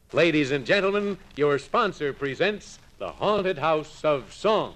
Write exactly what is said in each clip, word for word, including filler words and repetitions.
Ladies and gentlemen, your sponsor presents The Haunted House of Song.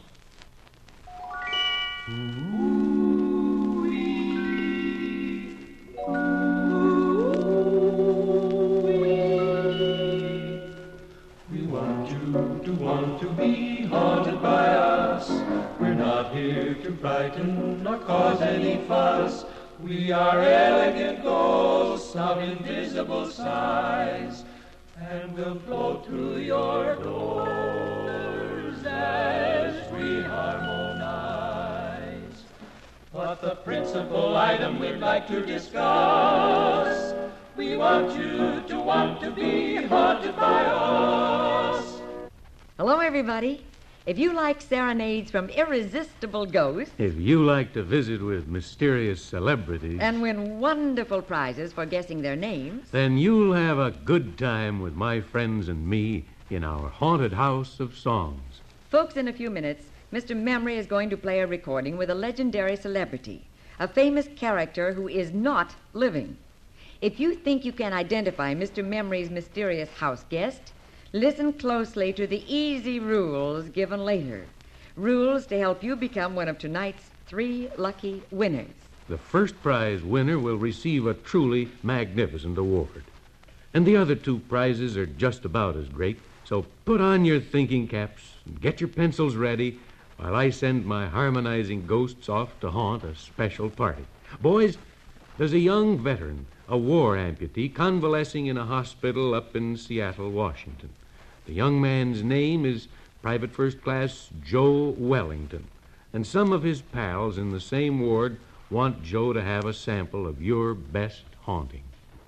We want you to want to be haunted by us. We're not here to frighten or cause any fuss. We are elegant ghosts of invisible size, and we'll float through your doors as we harmonize. But the principal item we'd like to discuss, we want you to want to be haunted by us. Hello, everybody. If you like serenades from irresistible ghosts, If you like to visit with mysterious celebrities, and win wonderful prizes for guessing their names, then you'll have a good time with my friends and me in our haunted house of songs. folks, in a few minutes, Mister Memory is going to play a recording with a legendary celebrity, a famous character who is not living. If you think you can identify Mister Memory's mysterious house guest, listen closely to the easy rules given later. Rules to help you become one of tonight's three lucky winners. The first prize winner will receive a truly magnificent award. And the other two prizes are just about as great, so put on your thinking caps and get your pencils ready while I send my harmonizing ghosts off to haunt a special party. Boys, there's a young veteran, a war amputee, convalescing in a hospital up in Seattle, Washington. The young man's name is Private First Class Joe Wellington, and some of his pals in the same ward want Joe to have a sample of your best haunting.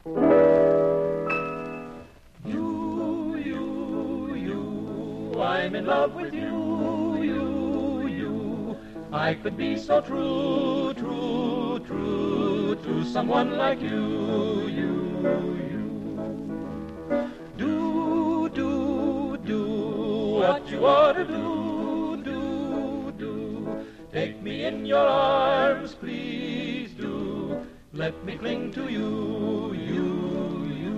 You, you, you, I'm in love with you, you, you. I could be so true, true, true to someone like you, you, you. Do, do, do what you ought to do, do, do. Take me in your arms, please do. Let me cling to you, you, you.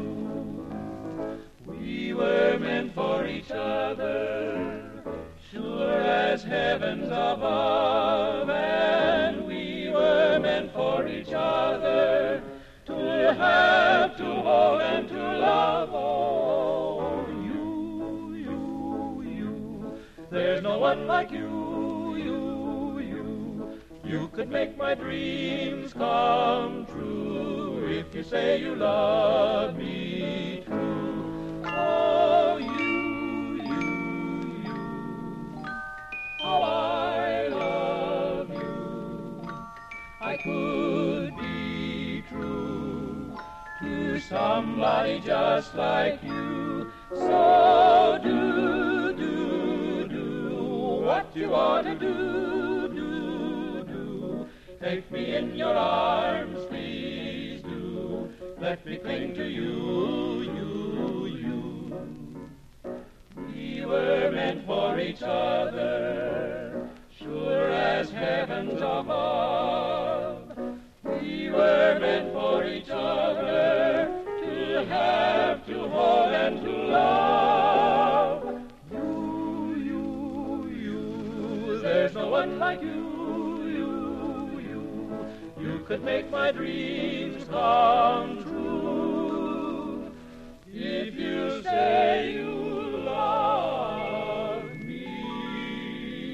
We were meant for each other, sure as heavens above, and we were meant for each other, to have, to hold, and to love. Oh, you, you, you, there's no one like you, you, you. You could make my dreams come true if you say you love me true. Oh, you, you, you, how I love you. I could be true to somebody just like you. So do, do, do what you ought to do, do, do. Take me in your arms, please do. Let me cling to you, you, you. We were meant for each other, sure as heavens above. We were meant for each other, to have, to hold, and to love. You, you, you, there's no one like you, you, you. You could make my dreams come true if you say you love me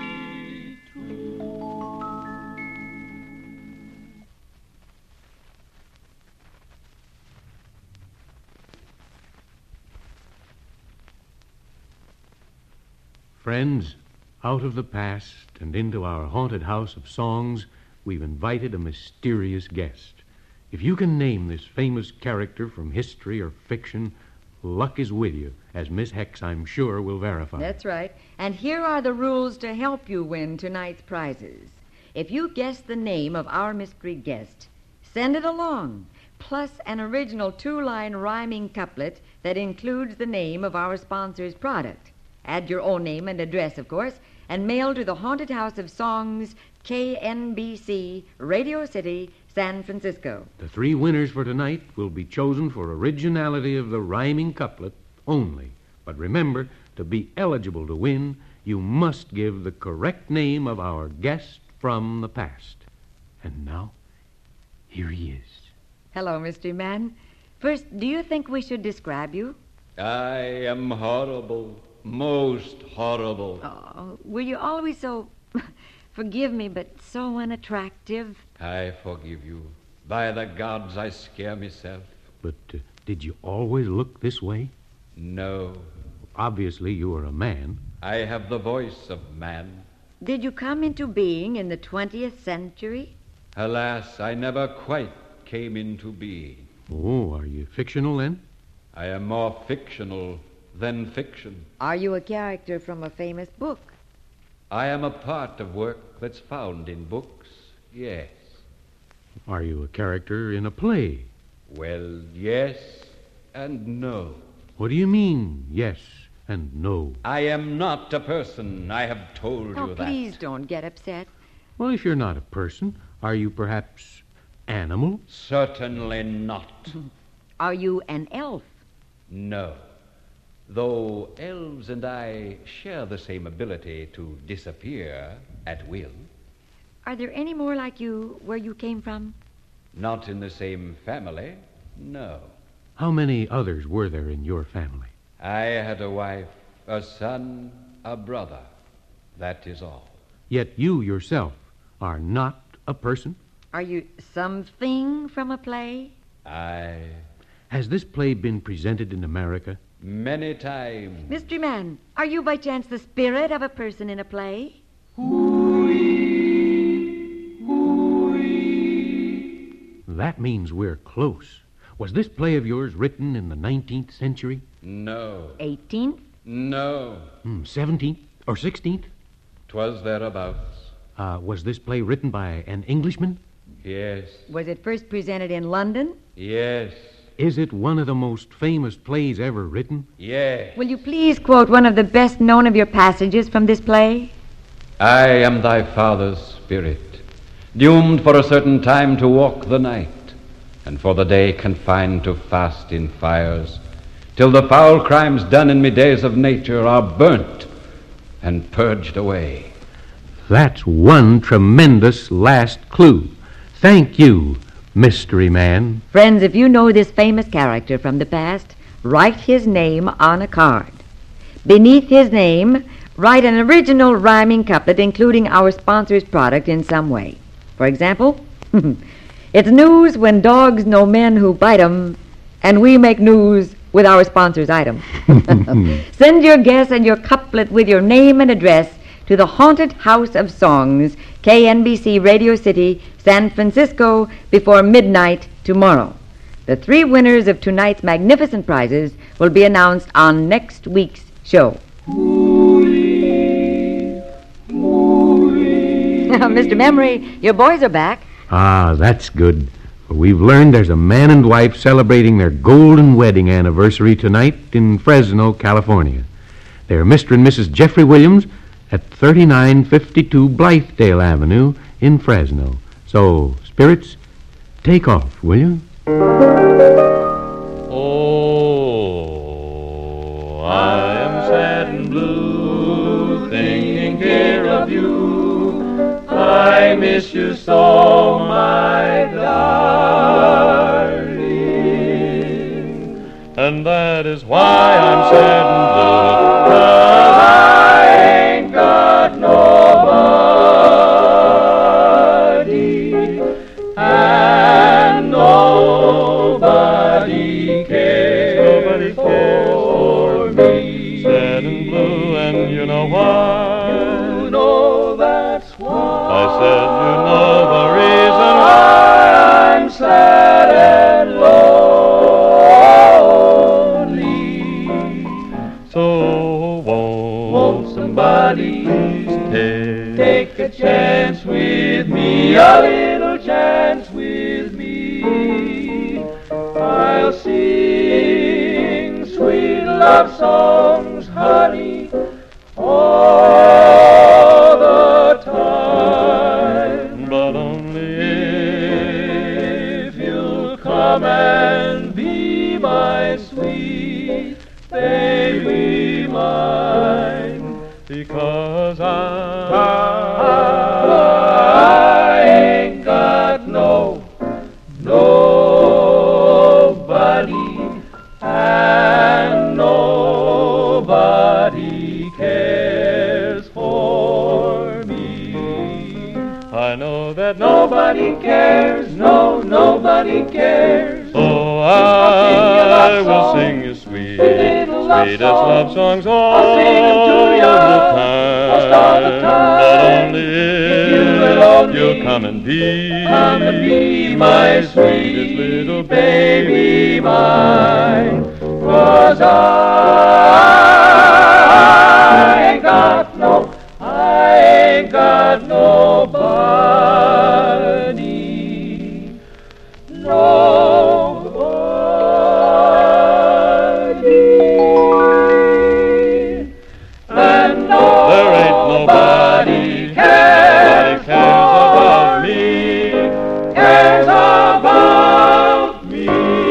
too. Friends, out of the past and into our haunted house of songs, we've invited a mysterious guest. If you can name this famous character from history or fiction, luck is with you, as Miss Hex, I'm sure, will verify. That's right. And here are the rules to help you win tonight's prizes. If you guess the name of our mystery guest, send it along, plus an original two-line rhyming couplet that includes the name of our sponsor's product. Add your own name and address, of course, and mail to the Haunted House of Songs, K N B C, Radio City, San Francisco. The three winners for tonight will be chosen for originality of the rhyming couplet only. But remember, to be eligible to win, you must give the correct name of our guest from the past. And now, here he is. Hello, Mystery Man. First, do you think we should describe you? I am horrible, most horrible. Oh, were you always so, forgive me, but so unattractive? I forgive you. By the gods, I scare myself. But uh, did you always look this way? No. Obviously, you are a man. I have the voice of man. Did you come into being in the twentieth century? Alas, I never quite came into being. Oh, are you fictional then? I am more fictional than fiction. Are you a character from a famous book? I am a part of work that's found in books, yes. Are you a character in a play? Well, yes and no. What do you mean, yes and no? I am not a person, I have told Oh, you that. please don't get upset. Well, if you're not a person, are you perhaps animal? Certainly not. Are you an elf? No. Though elves and I share the same ability to disappear at will. Are there any more like you where you came from? Not in the same family, no. How many others were there in your family? I had a wife, a son, a brother. That is all. Yet you yourself are not a person? Are you something from a play? I... Has this play been presented in America? Many times. Mystery Man, are you by chance the spirit of a person in a play? That means we're close. Was this play of yours written in the nineteenth century? No. eighteenth? No. Hmm, seventeenth or sixteenth? 'Twas thereabouts. Uh, was this play written by an Englishman? Yes. Was it first presented in London? Yes. Is it one of the most famous plays ever written? Yes. Will you please quote one of the best known of your passages from this play? I am thy father's spirit, doomed for a certain time to walk the night, and for the day confined to fast in fires, till the foul crimes done in me days of nature are burnt and purged away. That's one tremendous last clue. Thank you, Mystery Man. Friends, if you know this famous character from the past, write his name on a card. Beneath his name, write an original rhyming couplet including our sponsor's product in some way. For example, it's news when dogs know men who bite 'em, and we make news with our sponsor's item. Send your guess and your couplet with your name and address to the Haunted House of Songs, K N B C Radio City, San Francisco, before midnight tomorrow. The three winners of tonight's magnificent prizes will be announced on next week's show. Mister Memory, your boys are back. Ah, that's good. For we've learned there's a man and wife celebrating their golden wedding anniversary tonight in Fresno, California. They're Mister and Missus Jeffrey Williams at thirty-nine fifty-two Blythedale Avenue in Fresno. So, spirits, take off, will you? Oh, I am sad and blue, thinking care of you. I miss you so, my darling. And that is why I'm sad and blue, 'cause I ain't got nobody, and nobody cares, nobody cares for me. Sad and blue, and you know why? You know that's why. I said you know the reason why I'm sad and lonely. So won't, won't somebody please take, take a chance with me, a little chance with me. I'll sing sweet love songs, honey, all the time. But only if you'll come and be my sweet baby mine, because I, I ain't got no, nobody, and nobody cares for me. I know that nobody cares, no, nobody cares. Oh, I will sing you sweet, sweetest love songs all the time. But only if you'll come and be, come and be my sweetest little baby mine. 'Cause I ain't got no, I ain't got nobody, nobody, and nobody, there ain't nobody cares, cares about me, cares about me.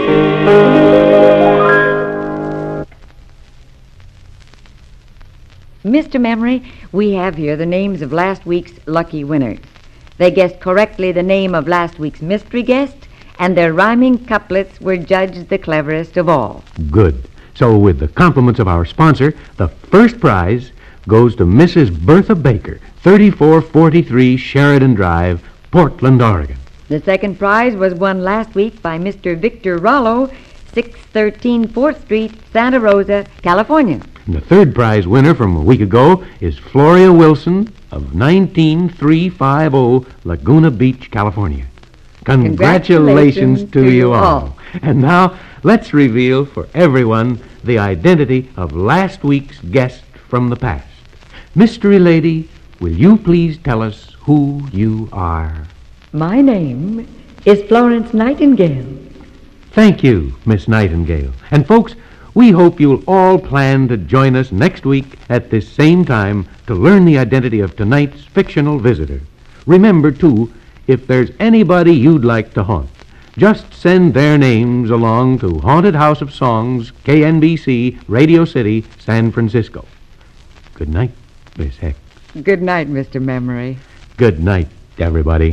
Mister Memory, we have here the names of last week's lucky winners. They guessed correctly the name of last week's mystery guest, and their rhyming couplets were judged the cleverest of all. Good. So with the compliments of our sponsor, the first prize goes to Missus Bertha Baker, thirty-four forty-three Sheridan Drive, Portland, Oregon. The second prize was won last week by Mister Victor Rollo, six thirteen fourth Street, Santa Rosa, California. And the third prize winner from a week ago is Floria Wilson of nineteen three fifty Laguna Beach, California. Congratulations, Congratulations to, to you all. all. And now, let's reveal for everyone the identity of last week's guest from the past. Mystery Lady, will you please tell us who you are? My name is Florence Nightingale. Thank you, Miss Nightingale. And folks, we hope you'll all plan to join us next week at this same time to learn the identity of tonight's fictional visitor. Remember, too, if there's anybody you'd like to haunt, just send their names along to Haunted House of Songs, K N B C, Radio City, San Francisco. Good night, Miss Heck. Good night, Mister Memory. Good night, everybody.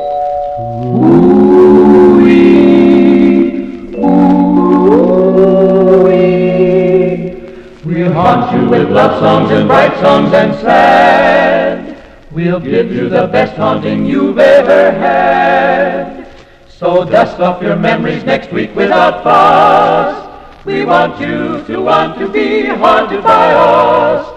Ooh-wee, ooh-wee. We'll haunt you with love songs and bright songs and sad. We'll give you the best haunting you've ever had. So dust off your memories next week without fuss. We want you to want to be haunted by us.